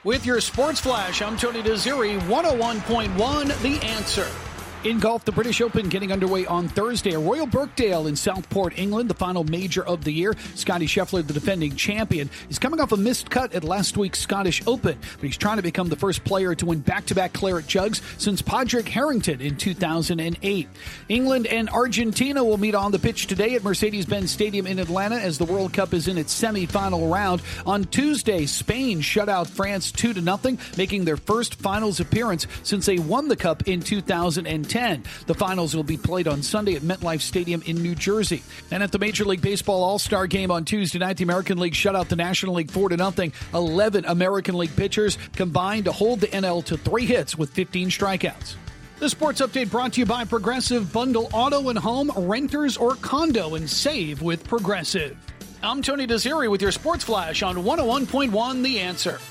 With your Sports Flash, I'm Tony Desiri, 101.1 The Answer. In golf, the British Open getting underway on Thursday. Royal Birkdale in Southport, England, the final major of the year. Scottie Scheffler, the defending champion, is coming off a missed cut at last week's Scottish Open, but he's trying to become the first player to win back-to-back claret jugs since Padraig Harrington in 2008. England and Argentina will meet on the pitch today at Mercedes-Benz Stadium in Atlanta as the World Cup is in its semi-final round. On Tuesday, Spain shut out France 2-0, making their first finals appearance since they won the Cup in 2010. The finals will be played on Sunday at MetLife Stadium in New Jersey. And at the Major League Baseball All-Star Game on Tuesday night, the American League shut out the National League 4-0. 11 American League pitchers combined to hold the NL to 3 hits with 15 strikeouts. The sports update brought to you by Progressive. Bundle auto and home, renters or condo, and save with Progressive. I'm Tony Desiri with your Sports Flash on 101.1 The Answer.